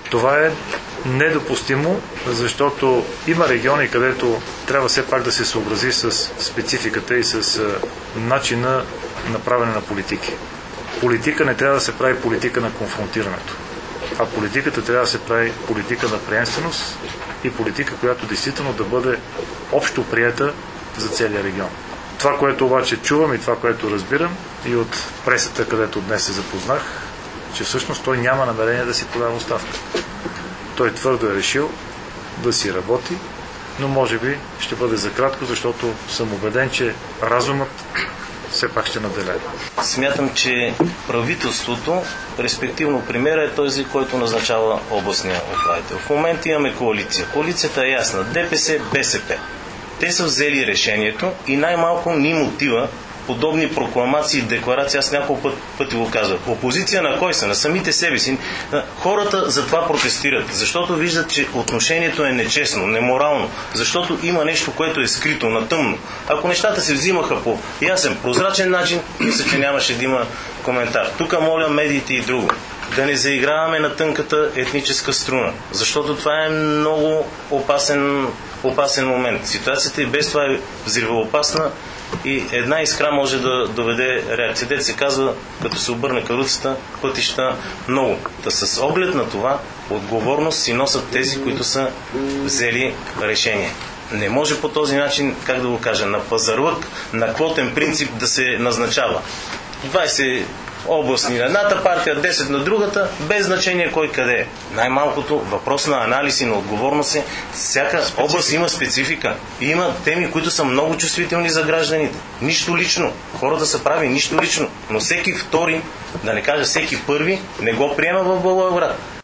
Това е недопустимо, защото има региони, където трябва все пак да се съобрази с спецификата и с начина на правене на политики. Политика не трябва да се прави политика на конфронтирането, а политиката трябва да се прави политика на приемственост и политика, която действително да бъде общо приета за целия регион. Това, което обаче чувам и това, което разбирам и от пресата, където днес се запознах, че всъщност той няма намерение да си подава оставка. Той твърдо е решил да си работи, но може би ще бъде за кратко, защото съм убеден, че разумът все пак ще наделее. Смятам, че правителството, респективно премиера, е този, който назначава областния управител. В момента имаме коалиция. Коалицията е ясна. ДПС, БСП. Те са взели решението и най-малко ни мотива подобни прокламации и декларации. Аз няколко пъти го казвах. Опозиция на кой са? На самите себе си. Хората за това протестират, защото виждат, че отношението е нечестно, неморално, защото има нещо, което е скрито на тъмно. Ако нещата се взимаха по ясен, прозрачен начин, мисля, че нямаше да има коментар. Тук моля медиите и друго да не заиграваме на тънката етническа струна, защото това е много опасен момент. Ситуацията и без това е взривоопасна и една искра може да доведе реакция. Дето се казва, като се обърне каруцата, пътища много. Та с оглед на това, отговорност си носят тези, които са взели решение. Не може по този начин, как да го кажа, на пазарлък, на квотен принцип да се назначава. 20 областни на едната партия, 10 на другата, без значение кой къде е. Най-малкото въпрос на анализ и на отговорност е, всяка област има специфика. И има теми, които са много чувствителни за гражданите. Нищо лично. Хората са прави, нищо лично. Но всеки втори, да не кажа всеки първи, не го приема в Благоевград.